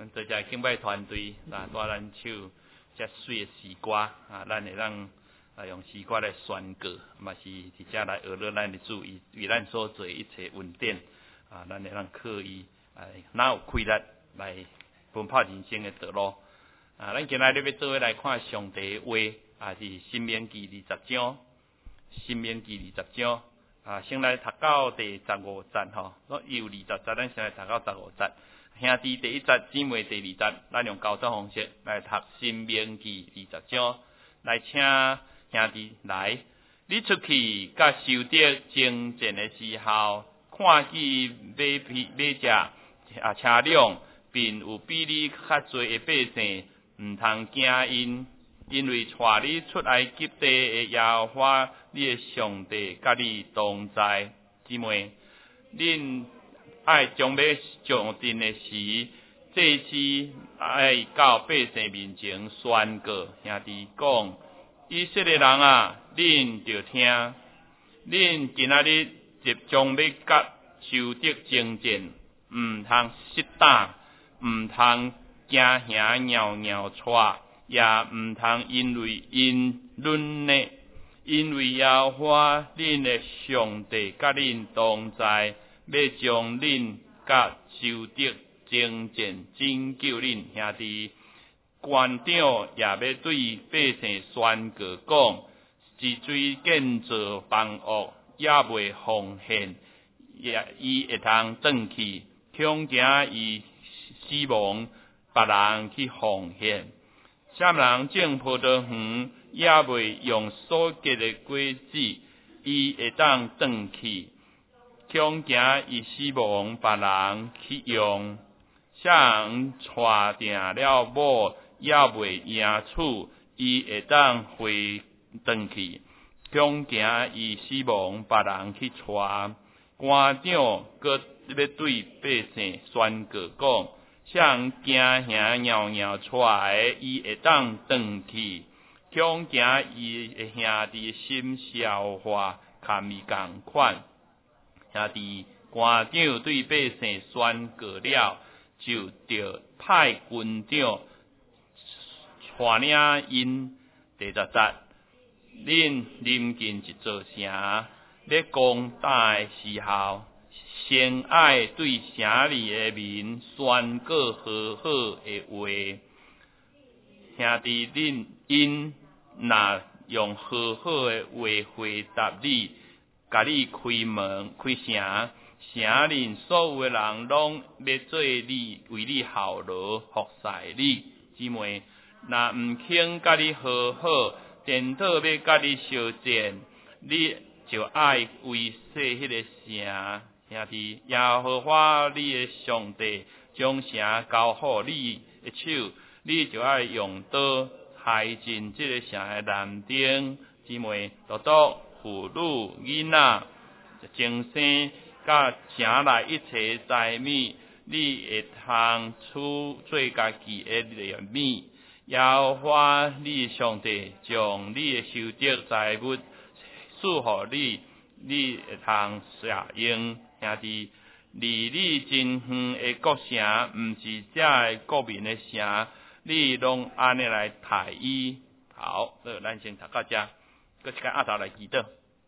多谢敬拜团队带咱唱遮水的诗歌咱会当用诗歌来宣告，嘛是直接来学了咱的主，为咱所做一切恩典咱会当靠伊哪有开力来奔跑人生的道路咱今仔日要做来看上帝的话是申命记20章，申命记20章先来读到第15节有20节，咱先来读到15节。兄弟第1节，姊妹第2节，咱用交通方式来读申命记20章。来，请兄弟来，你出去甲受敌征战的时候，看见马车辆，并有比你较侪的百姓，毋通惊因为带你出埃及地的耶和华你的上帝甲你同在。姊妹，恁爱将要上阵的时，这次爱到百姓面前宣告，兄弟讲，以色列人恁着听，恁今仔日即将要甲受敌征战，毋通失胆，毋通惊吓尿尿喘，也毋通因为论呢，因为耶和华恁的上帝甲恁同在。要将恁甲受敌征战拯救恁兄弟，官长也要对百姓宣告讲，一水建造房屋也袂奉献，伊会通转去，恐惊伊死亡，别人去奉献。啥人种葡萄园也袂用所结的果子，伊会当转去。恐惊伊死亡，别人去用；啥人带定了某，也袂赢处，伊会当回转去。恐惊伊死亡，别人去带。官长搁要对百姓宣告讲：啥人惊吓尿出来，伊会当转去。恐惊伊的兄弟心消化，堪伊共款。兄弟，官长对百姓宣告了，就着派军长带领因。第10节，恁临近一座城，要攻打的时候，先爱对城里的民宣告好好的话。兄弟，恁因若用好好的话回答你。甲你开门开城，城里所有的人拢要做你为你效劳服侍你。姊妹，若毋肯甲你和好，颠倒要甲你相战，你就爱维系迄个城。兄弟，耶和华你的上帝将城交互你的手，你就爱用刀害尽这个城的男丁。姊妹，妇女、囡仔、精生，甲城内一切财物，你会通做家己的利米。耶和华你上帝将你的收得财物赐予你，你会通摄用。兄弟，离你真远的国城，毋是这的国民的城，你拢安尼来待伊。好，咱先读到这。搁一个头来祈祷，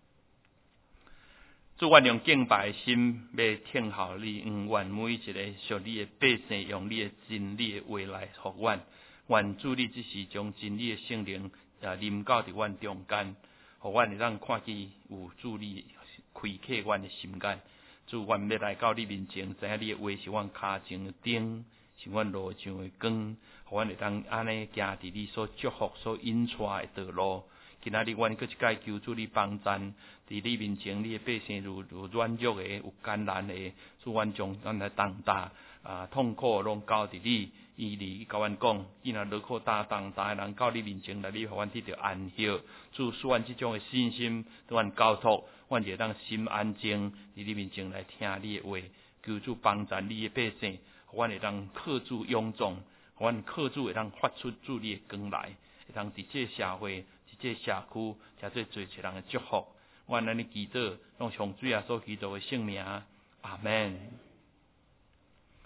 主，愿用敬拜的心要听候你，愿每一个属你的百姓用你的真理的话来服阮。愿主你只是将真理的圣灵临到伫阮中间，互阮会当看见有主你开启阮的心间。主，愿要来到你面前，知影你的话是阮脚前的灯，是阮路上的光，互阮会当安尼行伫你所祝福、所引带的道路。今仔日，阮搁一届求主你帮赞，伫你面前，你的百姓如软弱的，有艰难的，主，阮将咱的重担痛苦拢交伫你，你甲阮讲，伊若落苦重担的人到你面前来，你互阮得到安息。主，使阮即种的信心，对阮交托，阮就会当心安静，伫你面前来听你的话，求主帮赞你的百姓，互阮会当靠主勇壮，互阮靠主会当发出主你的光来，会当伫这社会。这社区诚做做一人的祝福，阮安尼祈祷，用上主耶稣基督的圣名，阿门。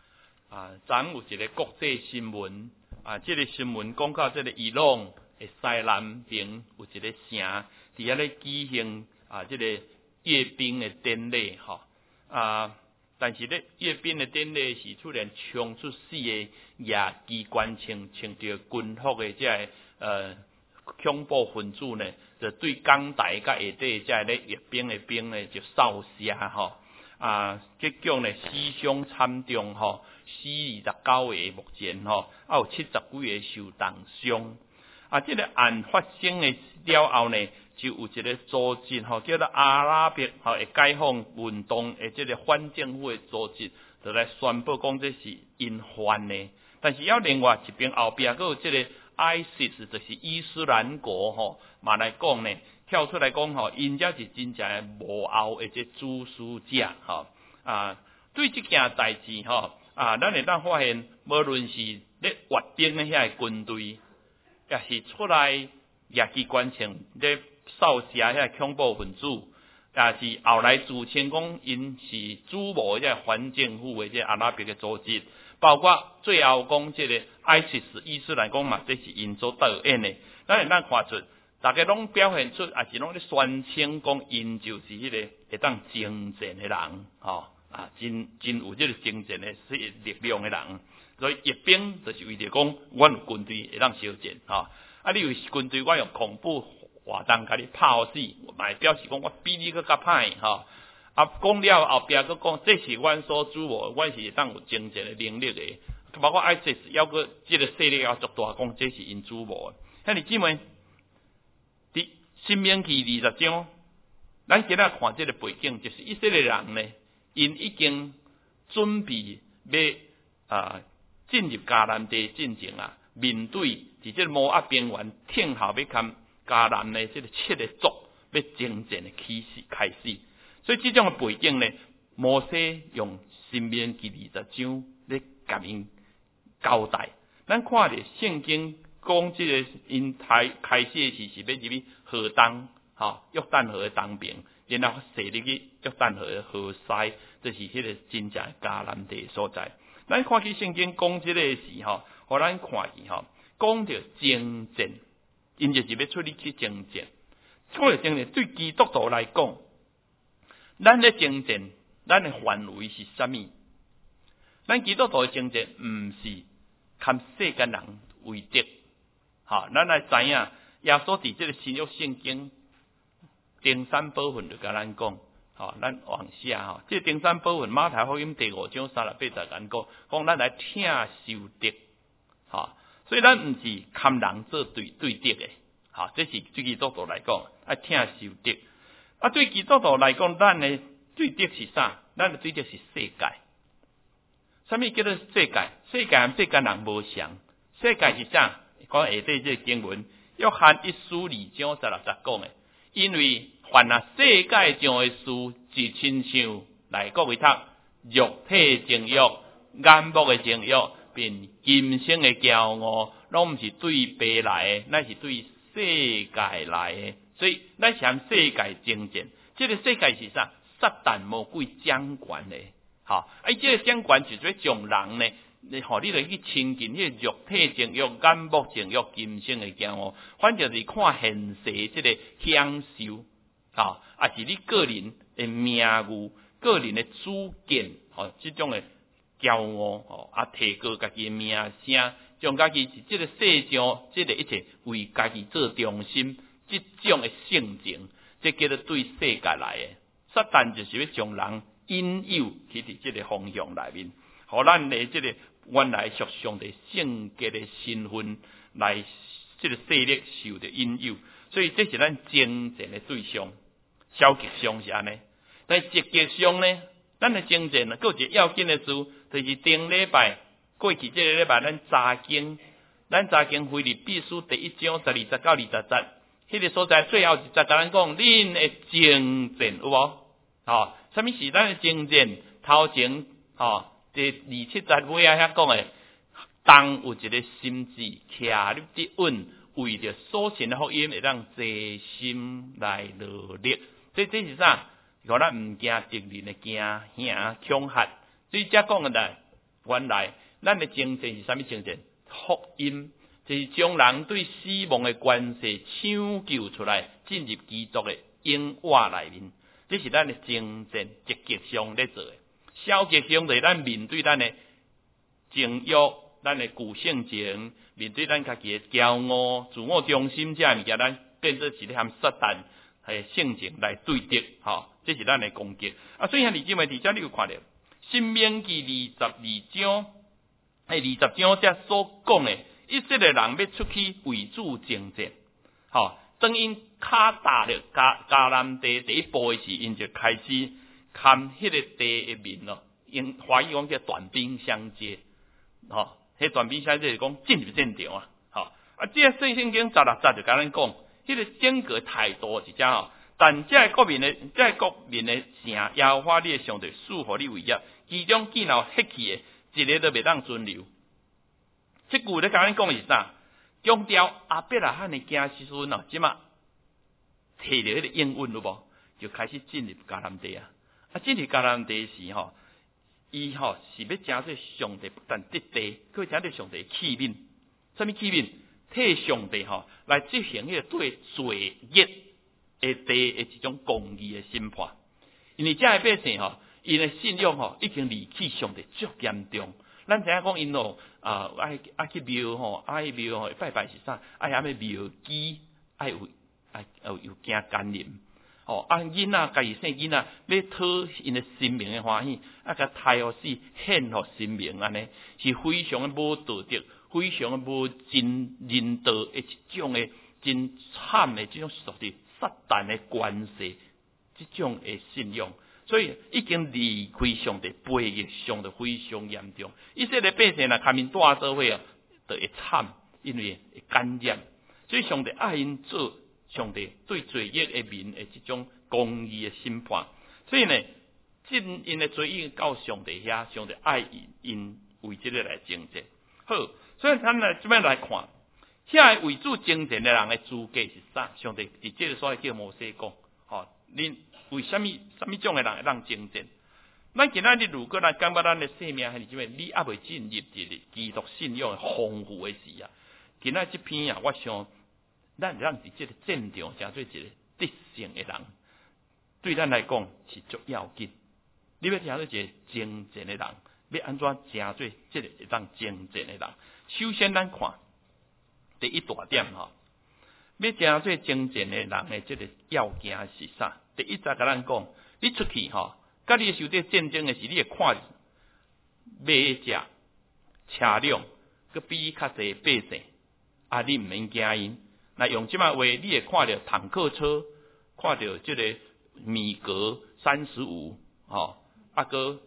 昨有一个国际新闻这个新闻讲到这个伊朗的西南边有一个城，伫遐咧举行这个阅兵的典礼但是咧阅兵的典礼是突然冲出4个亚机关穿着军服的这恐怖分子呢，就对港台甲下底这咧阅兵的兵呢就扫射结果呢死伤惨重死29个目前有70几个受重伤这个案发生的了后呢，就有一个组织叫做阿拉伯会解放运动的这个反政府的组织，就来宣布讲这是因犯的。但是要另外一边后边还有这个 ISIS 就是伊斯兰国嘛来讲呢，跳出来讲因才是真正的幕后的这主使者对这件代志咱会当发现，无论是咧阅兵的遐个军队，也是出来亚机关枪咧扫射遐恐怖分子，也是后来自称讲因是主谋遐反政府的这阿拉伯的组织，包括最后讲这个 ISIS 伊斯兰讲嘛，这是因所导演的。咱会当看出，大家拢表现出，也是拢咧宣称讲因就是迄个会当征战的人真有这个征战的力量的人。所以阅兵就是为着讲，阮有军队会当烧战你有军队，我用恐怖活动甲你炮死，嘛表示讲我比你搁较歹讲了后壁搁讲，这是阮所主谋，阮是会当有征战的能力的。包括 ISIS 要个这个势力要足大，讲这是因主谋。兄弟姊妹，伫申命记20章，咱今仔看这个背景，就是以色列人呢，因已经准备要进入迦南地进前面对伫这摩押平原挺后要看迦南的这个7个族要征战的开始，所以这种的背景呢，摩西用申命记20章咧甲因交代。咱看着圣经讲这个因开始的时是要入去河东约旦河的东边，然后驶入去约旦河的河西，就是迄个真正迦南地所在。咱看起圣经讲这个时互咱看去讲到征战，因就是要出去去征战。讲到征战，对基督徒来讲，咱咧征战，咱的范围是啥物？咱基督徒的征战，毋是看世间人为敌。咱来知影，耶稣伫这个新约圣经登山宝训就甲咱讲。咱往下这登山宝训马太福音第5章38节讲，讲咱来听受敌，所以咱毋是看人做对敌的，这是对基督徒来讲爱听受敌。对基督徒来讲，咱的对敌是啥？咱的对敌是世界。什么叫做世界？世界和世间人无相。世界是啥？讲下底这个经文，约翰1书2章16节讲的，因为凡世界上的事，是亲像来各位读肉体情欲、眼目的情欲，并今生的骄傲，拢毋是对别来的，乃是对世界来的。所以咱是和世界征战。这个世界是啥？撒旦魔鬼掌权的。这个掌权就是要将人呢，你就去亲近迄个肉体情欲、眼目情欲、今生的骄傲，反正是看现世这个享受。也是你个人的名誉、个人的主见，这种的骄傲，提高家己的名声，将家己是这个世上这个一切为家己做中心，这种的性情，这叫做对世界来的。撒旦就是要将人引诱去伫这个方向内面，互咱的这个原来属上帝性格的身份来这个势力受的引诱，所以这是咱征战的对象。消极上是安尼，但积极上呢，咱的征战呢，还有一个要紧的事，就是顶礼拜过去这个礼拜，咱查经腓立比书第1章12节到20节，迄个所在最后一节甲咱讲，恁的征战有无？什么是咱的征战？头前第27节尾遐讲的，当有一个心志徛立得稳，为着所信的福音，会当坐心来努力。这是啥？互咱毋惊敌人的惊吓恐吓。所以遮讲的原来咱的精神是啥物精神？福音就是将人对死亡的关系抢救出来，进入基督的永活内面。这是咱的精神积极上咧做的。消极上就是咱面对咱的情欲、咱的旧性情，面对咱家己的骄傲、自我中心这物件，咱变做是咧和撒旦的性情来对敌，这是咱的攻击。所以兄弟姊妹，伫遮你有看到《申命记》22章，20章遮所讲的，以色列人要出去为主征战，当因脚踏了迦南地第一步的时，因就开始看迄个地的面咯。用华语讲叫短兵相接，迄短兵相接是讲进入战场这个圣经16节就甲咱讲，迄个整个态度是这但这国民的城，耶和华你的上帝赐予你为业，其中既然有血气的，一个都袂当存留。这句咧甲咱讲是啥？强调阿伯拉罕的家子孙即马摕到迄个应允了无，就开始进入迦南地进入迦南地时伊是要成做上帝不但得地，佮成做上帝的器皿。什么器皿？替上帝来执行迄个对罪孽的地的一种公义的审判。因为遮的百姓因的信仰已经离弃上帝足严重。咱知影讲因爱去庙爱庙拜拜是啥？爱遐庙基，爱有惊干啉。囡仔家己生囡仔，要讨因的生命的欢喜，甲太好死献互生命安尼，是非常的无道德，非常的无真人道的一种的真惨的这种属于撒旦的关系，这种的信仰。所以已经离开上帝，背逆上帝非常严重。以色列百姓下面大做伙就会惨，因为会感染。所以上帝爱因做上帝对罪孽的面的这种公义的审判。所以呢，因的罪孽到上帝遐，上帝爱因为这个来征战。好，所以咱来这边来看，遐为主征战的人的资格是啥？上帝伫这个所在叫摩西讲，恁为什么种的人会当征战？咱今仔日如果咱感觉咱的生命还是怎么，你还未进入一个基督信仰的丰富的时今仔这篇我想咱让伫这个战场成做一个得胜的人，对咱来讲是足要紧。你要成做一个征战的人，要安怎成做这个会当征战的人？首先，咱看第一大点要成做征战的人的这个要件是啥？第一则甲咱讲，你出去甲你受到战争的时，你会看马只、车辆，佮比较侪百姓，你毋免惊因。那用即摆话，你会看到坦克车，看到这个米格35，佮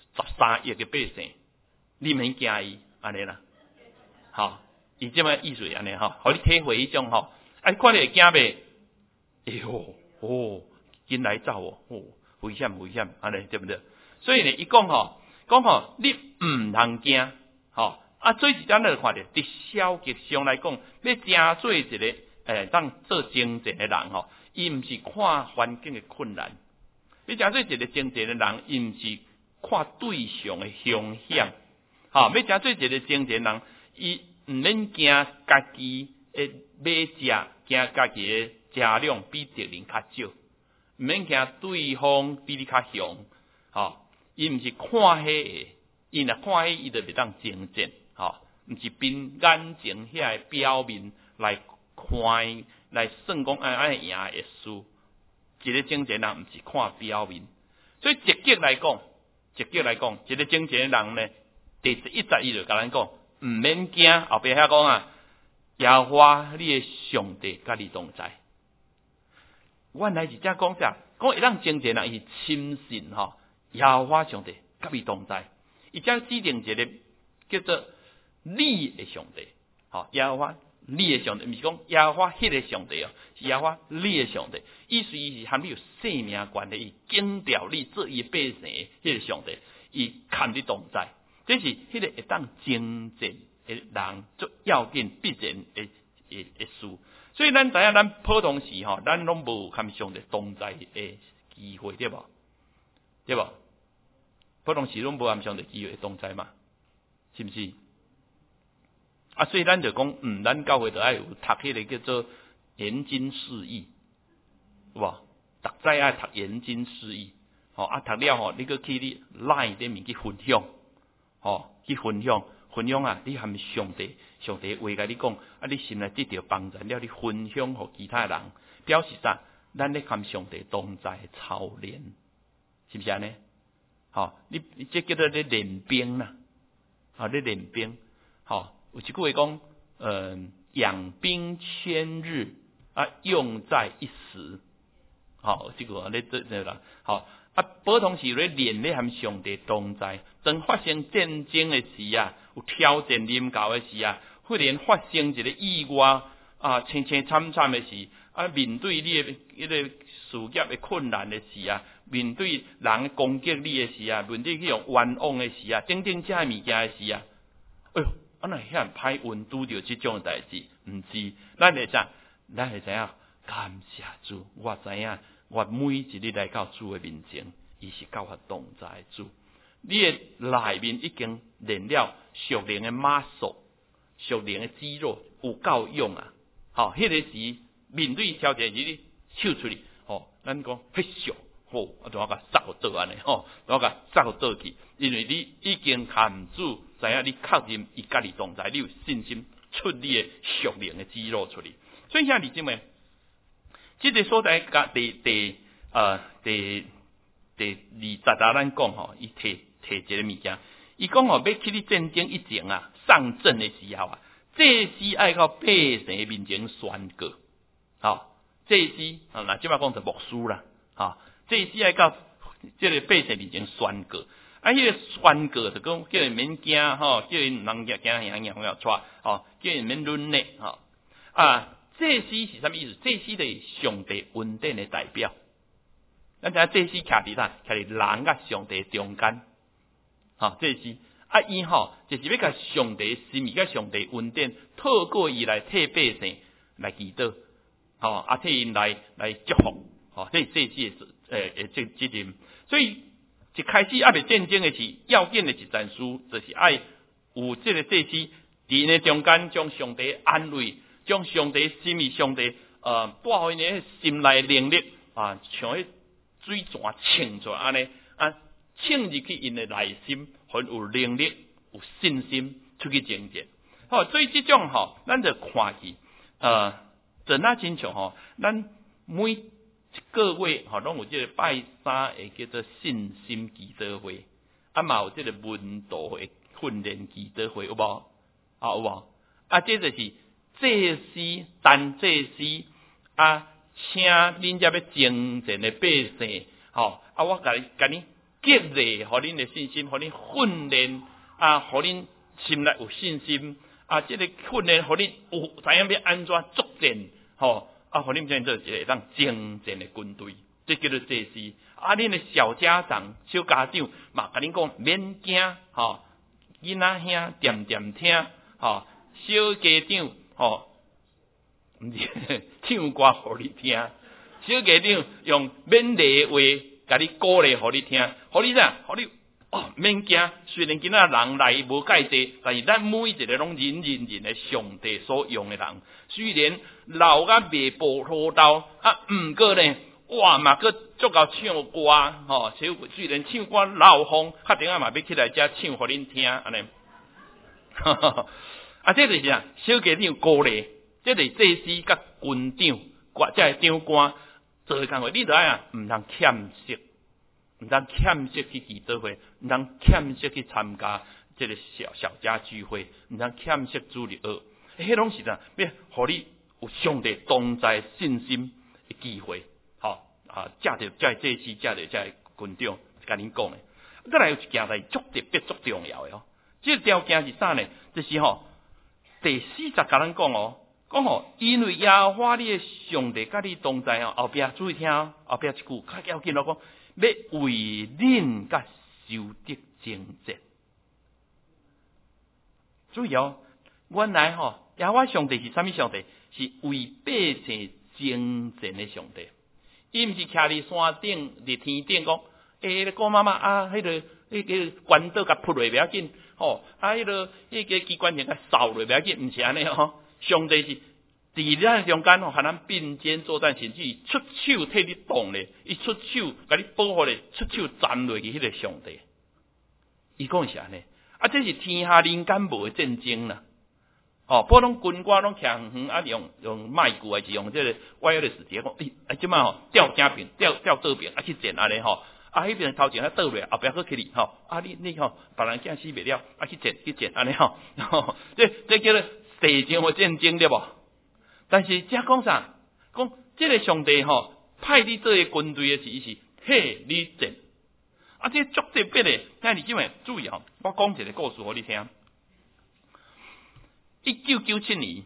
13亿个百姓，你毋免惊伊，安尼啦，伊即摆意思安尼互你体会迄种你看到会惊袂？哎哟，紧来走危险，安尼对不对？所以呢，伊讲你毋通惊，最是咱来看到，伫消极上来讲，要真做一个当做征战的人伊毋是看环境的困难，你真做一个征战的人，伊毋是看对象的凶险，要真做一个征战人，伊毋免惊家己的马只，惊家己的车辆比敌人较少，毋免惊对方比你较强，伊毋是看迄个，伊若看迄伊就袂当征战，毋是凭眼前遐个表面来看来算讲安赢会输。一个征战人毋是看表面，所以积极来讲，一个征战人呢，第11节伊就甲咱讲，毋免惊，后壁遐讲耶和华你的上帝甲你同在。原来是遮讲啥？讲会当征战人伊深信耶和华上帝甲伊同在。伊遮指定一个叫做你的上帝，耶和华你的上帝，毋是讲耶和华迄个上帝是耶和华你的上帝。意思伊是含你有生命关系，伊警调你做伊百姓的迄个上帝，伊含你同在。这是迄个会当征战的人最要紧必然的事。所以咱知影，咱普通时咱拢无含上帝同在的机会，对无？普通时拢无含上帝机会同在嘛？ 是不是？啊，所以咱就讲，咱教会就爱有读迄个叫做研经释义，有无？逐早爱读研经释义，读了你搁去你LINE顶面去分享，去分享啊！你含上帝话甲你讲，你心内得到帮助了，你分享互其他人，表示啥？咱咧含上帝同在操练，是不是安尼？你这叫做咧练兵啦，咧练兵，有一句话讲，养兵千日，用在一时，这个咧这啦，普通是咧练咧含上帝同在，当发生战争的时啊，有挑战临到的时啊，忽然发生一个意外清惨惨的时，面对你的迄个事业的困难的时啊，面对人攻击你的时啊，面对迄种冤枉的时啊，等等这物件的时啊，哎呦，哪遐歹运拄着这种代志，毋是，咱会知影感谢主，我知影。我每一日来到主的面前，伊是甲我同在的主。你的内面已经练了属灵的muscle、属灵的肌肉有够用啊！迄个时面对挑战时，你手出去，咱讲迄俗，就我甲扫倒安尼，我甲扫倒去，因为你已经含主知影，你确认伊家己同在，你有信心出你的属灵的肌肉出去。所以兄弟姊妹。这个所在第20咱讲伊提一个物件，伊讲要去你战争以前啊，上阵的时候啊，祭司爱到百姓面前宣告，祭司那即摆讲就牧师啦，祭司爱到这个百姓面前宣告，迄个宣告就讲叫人免惊，叫人人惊出，叫人免软肋，祭司是什么意思？祭司就是上帝恩典的代表。咱知影祭司徛伫哪？徛伫人甲上帝中间。祭司伊就是要甲上帝心意、甲上帝恩典，透过伊来替百姓来祈祷，替因来祝福。这是祭司的责任。所以一开始未战争的是要紧的一件事，就是爱有这个祭司伫因的中间，将上帝安慰。将上帝心意、上帝带互因的心内能力像迄水泉冲出来安尼冲入去因的内心，很有能力、有信心出去征战。所以这种咱就看去真啊真像咱每一个月拢有这个拜三的叫做信心祈祷会，嘛有这个文道的训练祈祷会，有无？有无？这就是祭司、单祭司请恁遮要征战的百姓，我甲你激励，互恁的信心，互恁训练，互恁心内有信心，这个训练，互恁有知影要安怎作战，互恁变做一个当征战的军队，这叫做祭司。恁的小家长、小家长嘛，甲恁讲免惊，囡仔兄点点听，小家长。毋是唱歌互你听，小家长用勉励话甲你鼓励互你听，互你啥？互你免惊。虽然今仔人来无介济，但是咱每一个拢人的上帝所用的人。虽然老甲未步拖刀毋过呢，嘛个足够唱歌虽然唱歌老风，确定嘛要起来遮唱互恁听安尼。这就是小家长鼓励，这就是祭司甲军长，这长官做工课，你知影毋通欠息，毋通欠息去祈祷会，毋通欠息去参加这个小家聚会，毋通欠息主日学，迄拢是啥？要互你有上帝同在信心的机会，借着这祭司，借着这军长甲恁讲的。再来有一件代足特别、足重要的这个条件是啥呢？就是第40甲咱讲因为耶和华你的上帝甲你同在后壁注意听后壁一句较要紧讲，要为恁甲受敌征战。注意原来耶和华上帝是啥物上帝？是为百姓征战的上帝。伊毋是徛伫山顶、伫天顶讲， 讲妈妈啊，迄个关刀甲扑落袂要紧，迄个机关枪甲扫落袂要紧，毋是安尼上帝是伫咱中间和咱并肩作战，甚至出手替你动咧，伊出手甲你保护咧，出手站落去迄个上帝。伊讲是安尼，这是天下人间无的战争啦。普通军官拢徛远远，用麦克还是用这个 wireless 直接讲，即摆调正边，调倒边，去战安尼迄边头前倒落，后壁佫去哩你别人惊死袂了，去战安尼这叫做地上的战争对无？但是遮讲啥？讲这个上帝派你做个军队的是替你战，这足特别的，但你今晚注意我讲一个故事互你听。1997年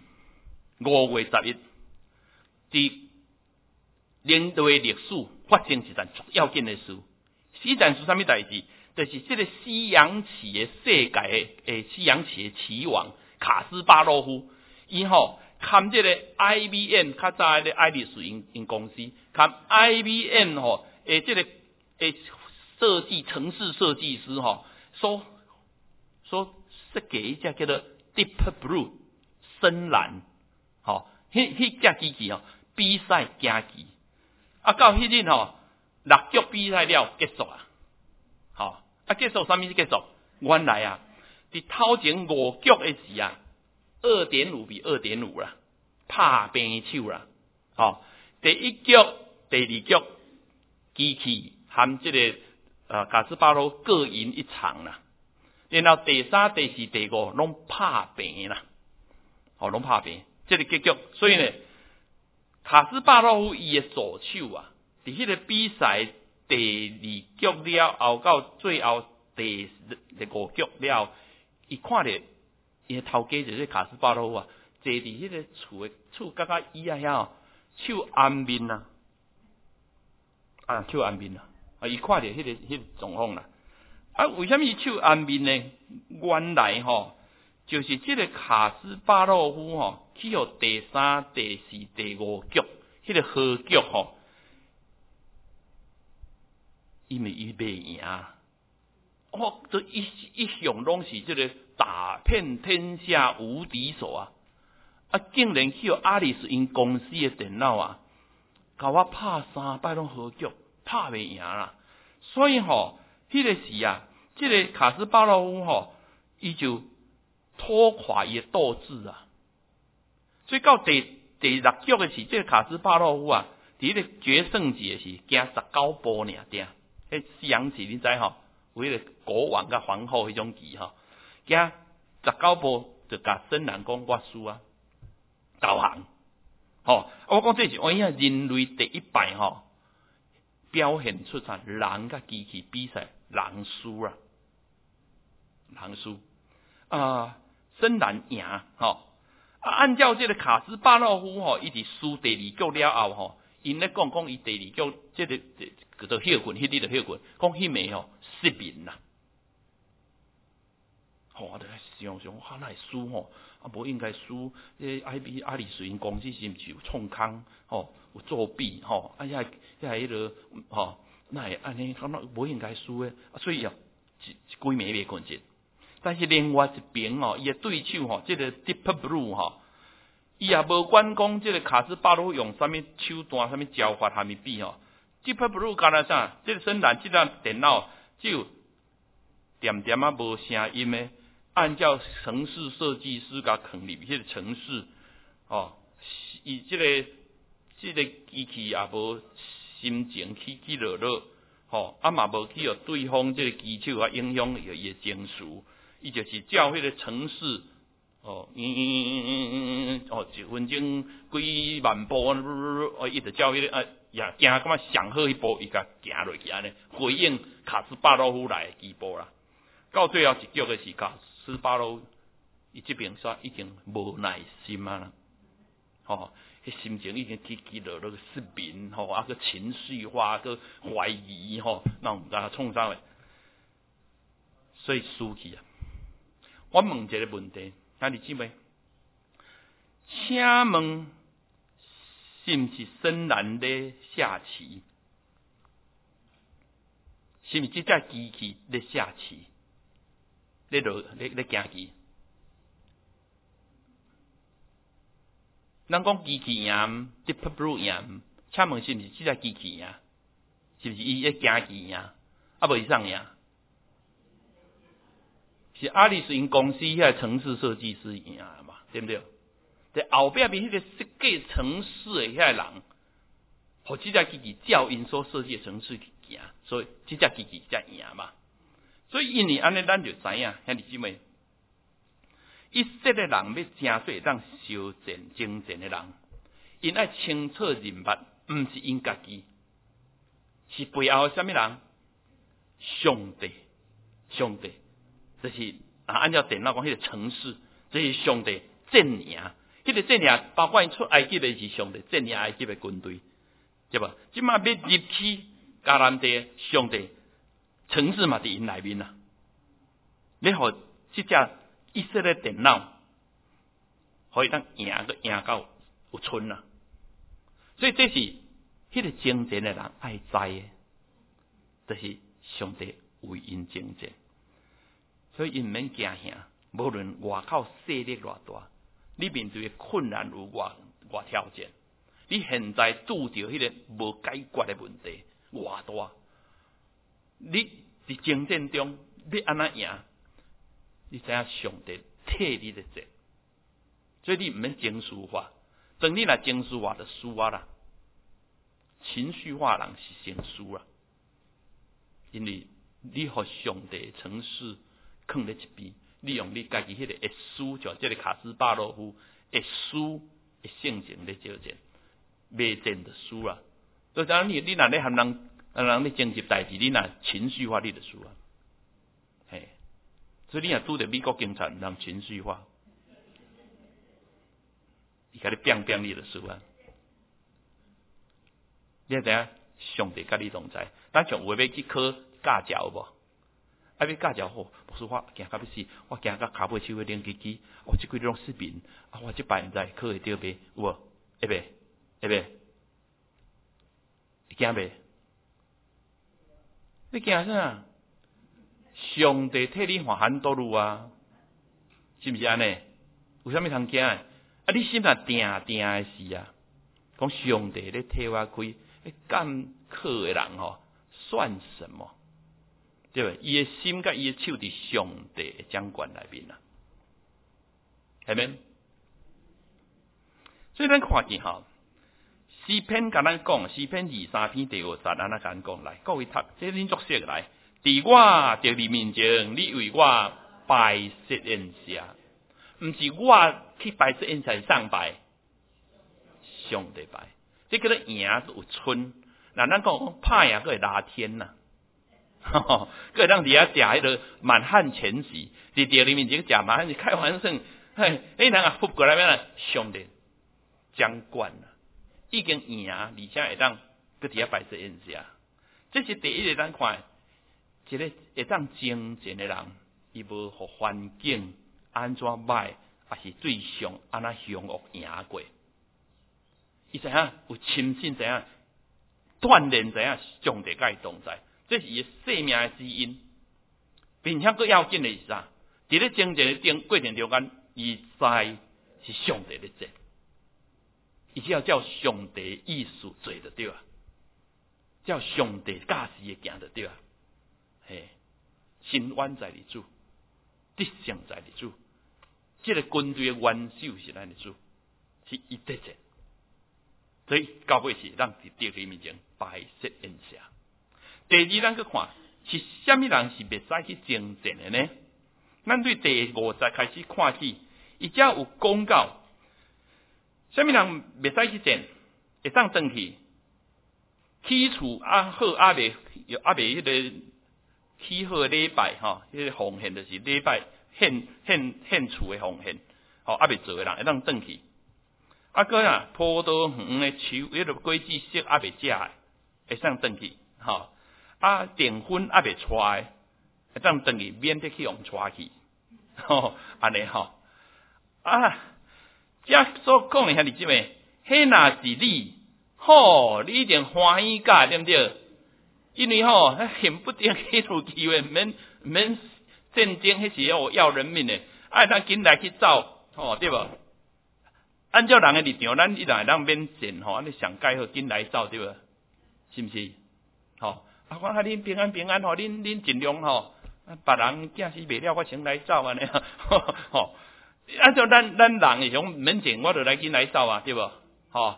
5月11日，伫人类历史发生一件足要紧的事。这件是啥物代志？就是这个西洋棋的世界的西洋棋的棋王卡斯巴洛夫，伊看这个 IBM 较早的爱丽丝因公司，看 IBM 这个设计程式设计师所设计一只叫做 Deep Blue 深蓝，迄只机器比赛竞技，到迄日6局比赛了结束结束啥物事结束？原来伫头前5局的时2.5比2.5啦，拍平手啦。第一局、第二局，机器和这个卡斯巴洛各赢一场啦。然后第三、第四、第五拢拍平啦，拢拍平，这个结局。所以呢，卡斯巴洛夫伊的左手伫迄个比赛第2局了后，到最后第5局了，伊看着伊的头家就是卡斯巴洛夫坐伫迄个厝角椅遐手安面手安面伊看着迄个状况啦。为什么伊手安面呢？原来就是这个卡斯巴洛夫去互第3、第4、第5局迄个和局伊袂赢。这一向拢是这个打遍天下无敌手竟然去互爱丽丝因公司的电脑甲我拍3摆拢和局，拍袂赢啦。所以迄个时这个卡斯巴洛夫伊就拖垮伊的斗志所以到第6局的时，这个卡斯巴洛夫伫迄个决胜局的是行19步尔定。迄西洋棋你知有迄个国王甲皇后迄种棋行19步就甲深蓝讲我输投降。我讲这是人类第一摆表现出人甲机器比赛，人输人输深蓝赢按照这个卡斯巴洛夫伊伫输第2局了后因咧讲伊第2局这个叫做休困，迄日就休困，讲迄暝失眠啦。我就想哪会输无应该输。爱丽丝因公司是毋是有创空有作弊遐迄个哪会安尼？无应该输诶，所以几暝袂困觉。但是另外一边伊的对手这个 Deep Blue伊也无管讲这个卡斯巴洛用啥物手段、啥物招法、啥物比Deep Blue 干那啥？这个深蓝这张电脑只有点点无声音的，按照程式设计师甲放入迄个程式伊这个机器也无心情起落落嘛无去互对方这个技巧影响伊的情绪。伊就是照迄个程式1分钟几万步伊就照迄个行感觉上好迄步伊甲行落去安尼，回应卡斯巴洛夫来的棋步啦。到最后一局的是卡斯巴洛夫伊这边煞已经无耐心啦，迄心情已经起落落失眠个情绪化个怀疑那毋知创啥个，所以输去我问一个问题，兄弟姊妹，请问是毋是深蓝咧下棋？ 是毋是即只机器咧下棋，咧行棋？人讲机器赢 ，Deep Blue 赢，请问是毋是即只机器赢？是毋是伊咧行棋赢？啊，无伊上赢？是阿里斯因公司遐程式设计师赢嘛，对不对？在后壁面迄个设计程式的遐人，互即只机器照因所设计的程式去行，所以即只机器才赢嘛。所以因为安尼，咱就知影，兄弟姊妹，一些的人要真做当修正精进的人，因爱清楚认捌，毋是因家己，是背后什么人？上帝，上帝。就是按照电脑讲，迄个程式，这是上帝镇赢。迄个镇赢，包括因出埃及的是上帝镇赢埃及的军队，对吧？即马要入去迦南地，上帝程式嘛伫因内面啊。你互即只以色列电脑，可以当赢到有剩啊。所以这是迄个精进的人爱知的，就是上帝为因精进。所以因毋免惊吓，无论外口势力偌大，你面对的困难有偌挑战，你现在拄着迄个无解决的问题偌大，你伫征战中要安怎赢？你知影上帝替你的战，所以你毋免情绪化。当你若情绪化就输啊啦，情绪化人是先输啦，因为你互上帝程式放咧一边，你用你家己迄个会输，像这个卡斯巴洛夫会输的性情咧招战，未战就输啦。所以讲你若咧和人咧争执代志，你若情绪化，你就输啊。嘿，所以你若拄着美国警察人情绪化，伊甲你变你就输啊。你知影上帝甲你同在，咱像话要去考驾照无？啊！要驾照好，不是我行到要死，我行到骹尾手要冷叽叽，我即几种视频，啊！我即摆毋知考会着袂？有无？会袂？会袂？会惊袂？你惊啥？上帝替你还很多路啊，是毋是安尼？有啥物通惊？啊！你心若定的是啊，讲上帝咧替我开，干考的人吼，算什么？对吧？伊的心甲伊的手伫上帝的掌管内面啊，系咪？所以咱看见吼，诗篇甲咱讲，诗篇23篇第50安那甲咱讲来，各位读，这恁作写来。伫我着你面前，你为我摆设宴下，毋是我去摆设宴下上摆，上帝摆，这叫做赢有春。那咱讲拍赢，佫会拉天呐。佫会当伫遐食迄个满汉全席，伫第二面前食满汉，是开玩笑。嘿，人啊，复过来咩啦？上帝掌管啦，已经赢，而且会当佫伫遐摆设宴下。这是第一个，咱看一个会当精进的人，伊无互环境安怎歹，也是对上安那凶恶赢过。伊知影有深信知影锻炼知影上帝甲伊同在。这是伊生命的指引，并且佫要紧的是啥？伫咧征战的过程中间，伊知是上帝咧战，伊只要照上帝意思做就对啊，照上帝教示的行就对啊。嘿，心安在你主，得胜在你主。这个军队的元首是咱的主，是伊得战，所以到尾是让伫敌人面前摆设宴下。第二，咱去看是虾米人是袂使去征战的呢？咱对第50开始看起，伊只有公告，虾米人袂使去战，会当转去起厝啊好啊未迄个起好的礼拜吼，迄个奉献就是礼拜献厝的奉献，吼啊未做的人会当转去。啊个啊葡萄园的树，迄个果子熟啊未食的，会当转去，吼。啊，订婚还未娶的，会当转去免得去用娶去，吼，安尼吼。啊，这所讲的兄弟姊妹，迄若是你，吼，你一定欢喜甲，对不对？ 因为吼，很不定迄有机会，免战争，迄是要人命的，咱紧来去走，吼，对无？按照人的立场，咱一定会当免战吼，安尼上解好，紧来走，对无？是毋是？吼，我恁平安吼，恁尽量吼，别人惊死袂了，我先来走安尼，吼。按照咱人的种免战，我就来紧来走啊，对无？吼。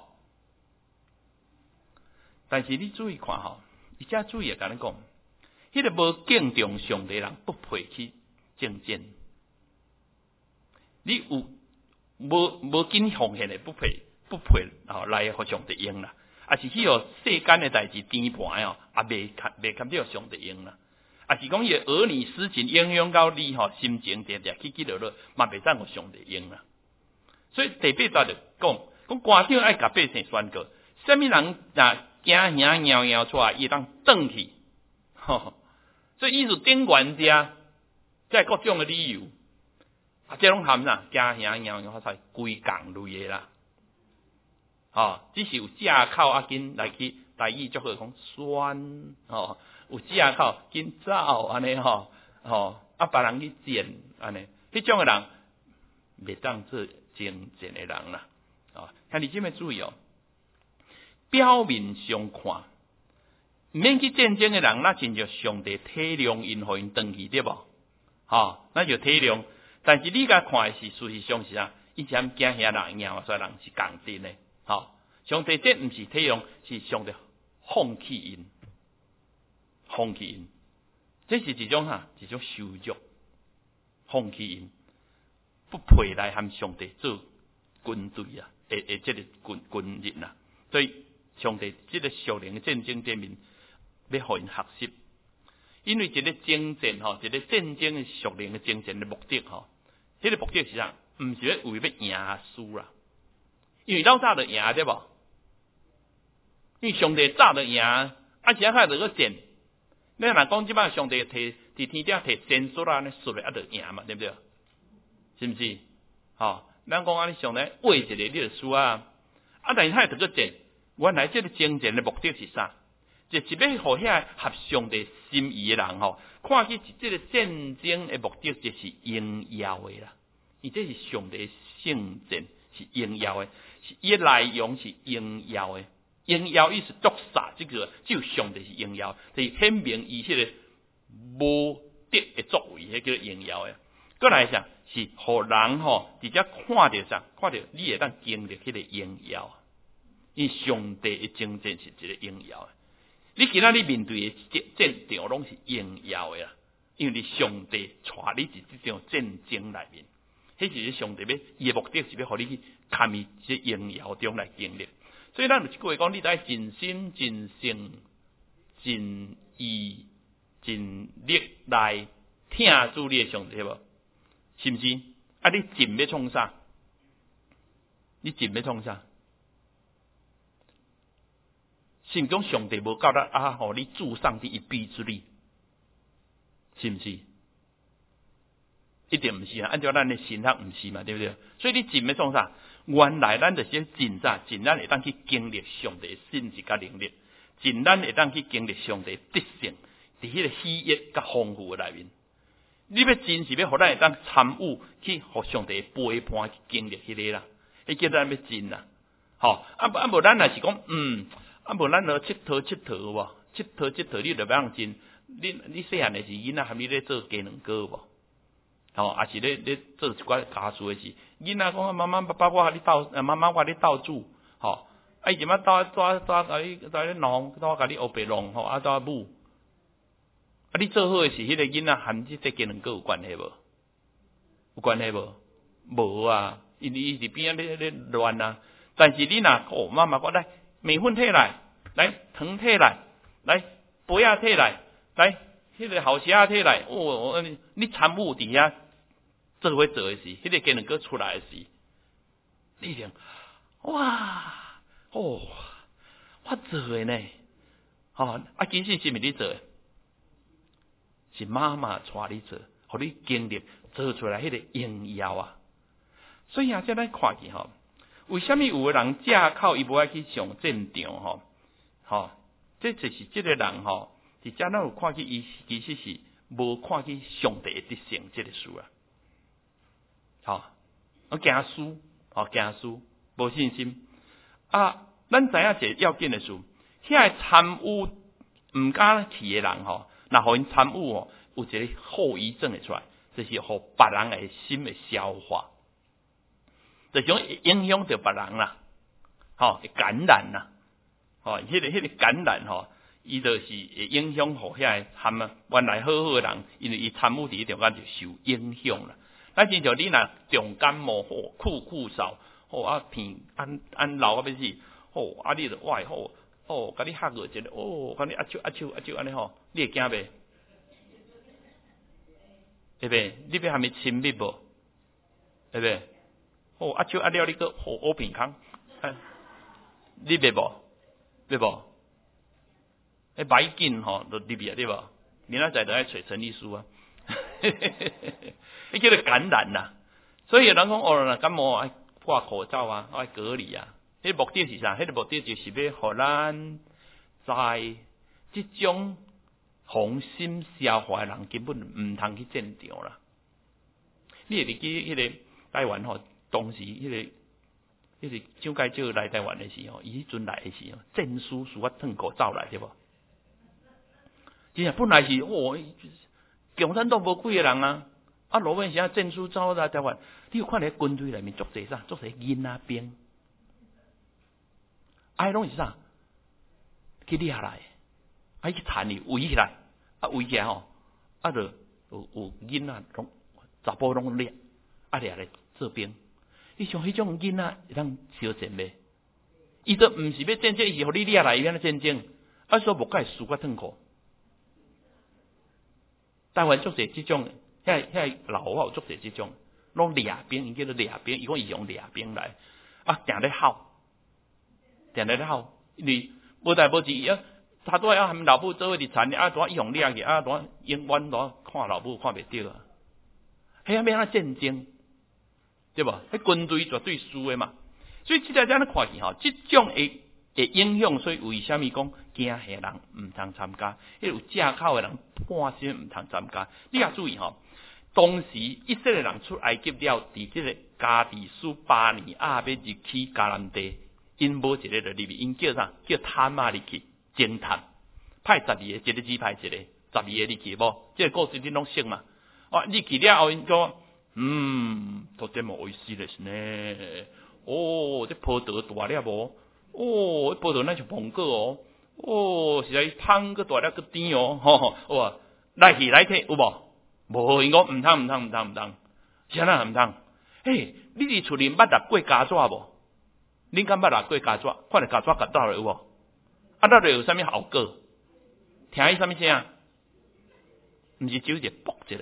但是你注意看吼，伊遮注意甲咱讲，迄个无敬重上帝的人不配去征战。你有无尽奉献的不配来互上帝用啦。啊是去互世间的代志颠盘哦，未堪了上帝用啦。啊是讲伊儿女私情影响到你吼心情定起落，嘛袂使互上帝用啦。所以第八节就讲官长爱甲百姓宣告，什么人惊兄尿出来，伊当转去，所以意思顶悬者，即各种的理由，这拢含啥？惊兄尿才归共类的啦。只是有借口紧来去台语足好讲酸，有借口紧走安尼别人去战安尼，迄种的人袂当做征战的人啦。看你这么注意表面上看，免去战争的人，那真就上帝体谅因，互因转去，对无？那就体谅。但是你甲看的是事实上是啥？以前惊遐人赢，所以人是共阵的。上帝这毋是体谅，是上帝放弃因，这是一种羞辱，放弃因，不配来和上帝做军队啊！这个军人啊，所以上帝这个属灵的战争里面，要互因学习，因为一个征战一个战争的属灵的征战的目的这个目的是啥？毋是要为要赢输啦，因为老早就赢对无？因为上帝早就赢，现在就个战。你若讲即摆上帝摕伫天顶摕仙术啊，尼术的就赢嘛，对不对？是毋是？咱讲安尼上帝画一个你就输啊。但是他就个战，原来这个征战的目的是啥？就是要互遐合上帝心意的人看起这个战争的目的就是荣耀的啦。伊这是上帝圣战，是荣耀的，是伊的内容是荣耀的。荣耀意思作杀，这个只有上帝是荣耀，就是显明伊迄个无德的作为，迄叫荣耀的。过来啥？是互人直接看到啥？看到你会当经历迄个荣耀。因上帝的征战是一个荣耀的。你今仔日面对的战场拢是荣耀的啦，因为你上帝带你伫这种战争内面，迄是上帝伊的目的是要互你去参与这荣耀中来经历。所以咱有一句话讲，你得尽心、尽性、尽意、尽力来听主你的上帝无？是毋是？你尽要创啥？你尽要创啥？是毋讲上帝无教咱互你助上帝一臂之力？是毋是？一定毋是啊！按照咱的心态毋是嘛，对不对？所以你尽要创啥？原来咱就是尽咱会当去经历上帝的信实甲能力，尽咱会当去经历上帝的德性，伫迄个喜悦甲丰富的内面。你要真是要互咱会当参与去互上帝的陪伴去经历迄个啦，迄叫咱要真啦。无咱若是讲无咱就佚佗无？佚佗，你就要让真。你细汉的时囡仔含你咧做鸡卵糕无？也是咧做一寡家事的事。囡仔讲妈妈爸爸我甲你斗，妈妈我甲你斗煮，伊就要斗甲你弄，斗甲你黑白弄，斗母。你做好的是迄个囡仔含即只鸡卵糕有关系无？有关系无？无啊，伊是边仔咧乱啊。但是你若妈妈我来面粉摕来，糖摕来，杯仔摕来，迄个好虾摕来，你参与伫遐。做伙做的事，迄个鸡卵糕出来的事，你想，我做的呢，其实是毋是你做的？是妈妈带你做，互你经历做出来迄个荣耀啊！所以这咱看去为什么有个人借口伊无爱去上战场这就是这个人伫遮咱有看去伊其实是无看去上帝的德性这个事啊。好，我惊输，惊输，无信心啊！咱知影一个要紧的事，遐参与毋敢去的人若互因参与有一个后遗症会出来，就是互别人的心会消化，就是讲会影响到别人啦，会感染啦，迄个感染伊就是会影响互遐含原来好好的人，因为伊参与伫迄中间就受影响啦。咱亲像你若重感冒酷嗽，鼻安流啊要死，你就哇甲你吓过一个，甲你阿手安尼你会惊袂？会袂？你要含咪亲密无？会袂？阿手了你个乌鼻孔，你袂无？袂无？歹紧就入去对无？明仔载就爱找陈律师啊。迄叫做感染啦，所以有人讲若感冒爱挂口罩啊，爱隔离啊。迄目的是啥？迄个目的就是要互咱在即种红心消化的人根本毋通去战场啦。你会记迄个台湾当时迄个蒋介石来台湾的时候，伊迄阵来的时候，战书输啊脱口罩来对无？真正本来是共产党无几个人啊，罗文祥战书走来台湾，你有看咧军队内面足侪啥？足侪囡仔兵，拢是啥？去掠来，去弹伊围起来，围起来就有囡仔拢查甫拢掠，掠来做兵。你像迄种囡仔会当相战袂？伊都毋是要战争，伊是互你掠来伊安尼战争，所以无甲伊输甲痛苦。台湾足侪即种，遐老外有足侪即种，拢掠兵，伊叫做掠兵，伊讲伊用掠兵来，定咧吼，因为无代无志他都要含老母做伙伫田里，伊用掠去，永远看老母看袂着啊！遐要安战争，对无？迄军队绝对输的嘛，所以即个咱看去即种会影响，所以为虾米讲惊吓人毋通参加？迄有借口的人半心毋通参加。你也注意当时以色列人出埃及了，伫即个加底斯8年要入去迦南地，因无一个就入去，因叫啥？叫探入去侦探，派12个，一个只派一个，12个入去无？这个故事你拢识嘛？入去了后，因讲とても美味しいですね。这葡萄大了无？葡萄那是苹果实在香个大了个甜哇！来去有无？无，因讲毋通，啥人毋通？你伫厝里捌拿过家纸无？恁敢捌拿过家纸？看着家纸夹倒了有无？倒了有啥物效果？听伊啥物声？毋是酒者爆一个，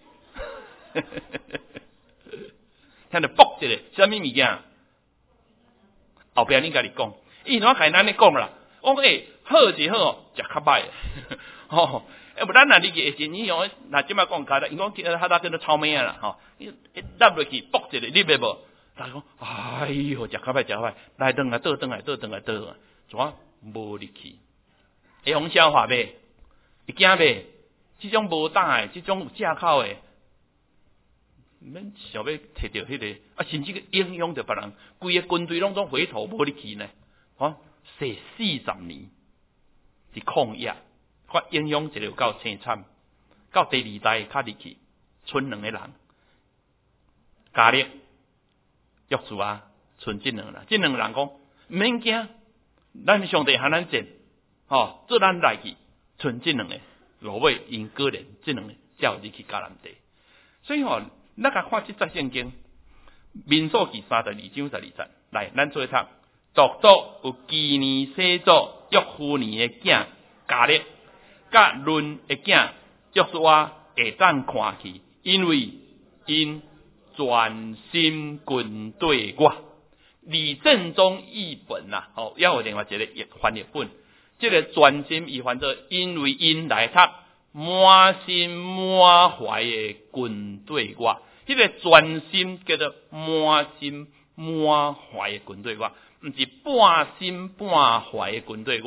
听着爆一个，啥物物件？后壁恁家己讲，伊怎甲咱咧讲啦？我讲好是好，食较歹不咱若入去是你用若即摆讲开啦，因讲他叫做草莓啦搭落去爆一个，你袂无？他讲哎哟，食较歹，来倒来，怎无入去？会用消化袂？会惊袂？即种无胆诶，即种有借口诶，免想要摕到迄个甚至影响到别人，规个军队拢回头无入去呢。洗40年是抗疫，影响一个有够凄惨。到第2代较入去，剩2个人，加力、约书亚，剩这2个人。这2个人讲毋免惊，咱上帝喊咱战，做咱来去，剩这2个。落尾因个人这2个才有入去迦南地。所以咱甲看这节圣经，民数记32章12节，来，咱做一读。独有基尼洗祖约夫尼的囝加勒，甲伦的囝约书亚会当看去，因为因专心军对我。李正宗译本也有另外一个翻译本，这个专心译翻做因为因来读满心满怀的军对我，这个专心叫做满心满怀的军对我。毋是半心半怀的军队我，